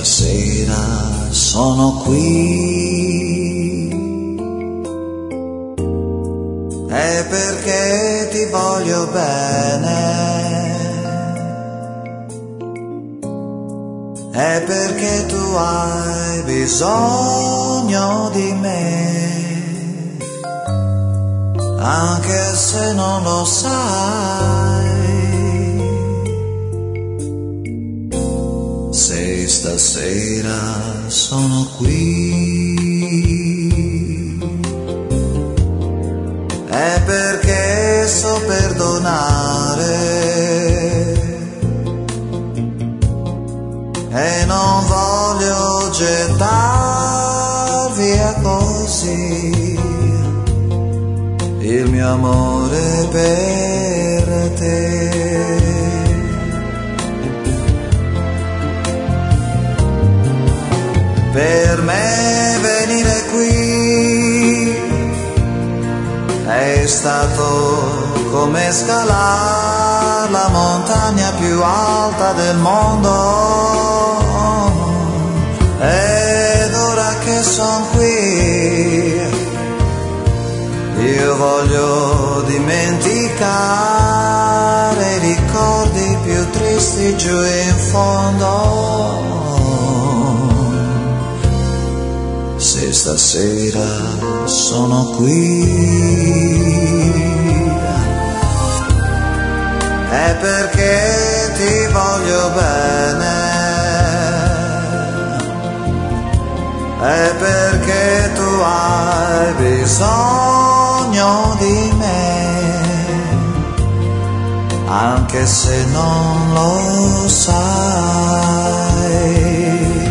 stasera sono qui è perché ti voglio bene, è perché tu hai bisogno di me, anche se non lo sai. Se stasera sono qui è perché so perdonare e non voglio gettar via così il mio amore per te. Per me venire qui è stato come scalare la montagna più alta del mondo, ed ora che son qui io voglio dimenticare i ricordi più tristi giù in fondo. Se stasera sono qui è perché ti voglio bene, è perché tu hai bisogno di me, anche se non lo sai.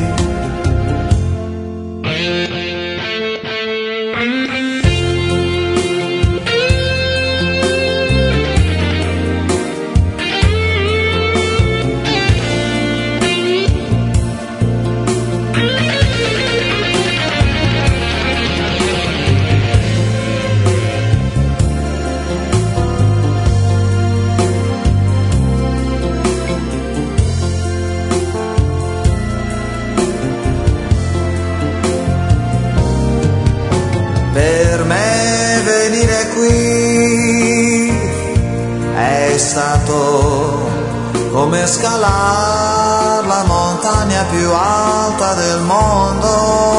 Per me venire qui è stato come scalare la montagna più alta del mondo,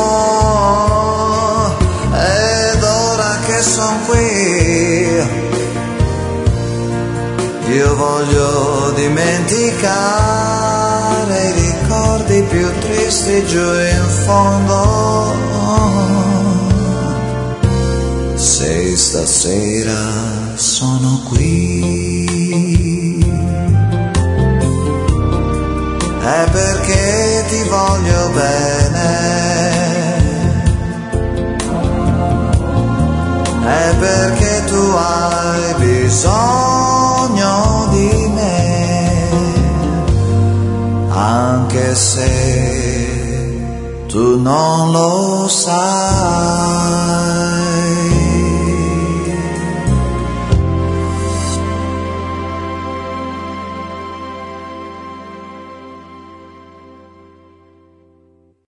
ed ora che son qui io voglio dimenticare i ricordi più tristi giù in fondo. Se stasera sono qui è perché ti voglio bene, è perché tu hai bisogno di me, anche se tu non lo sai.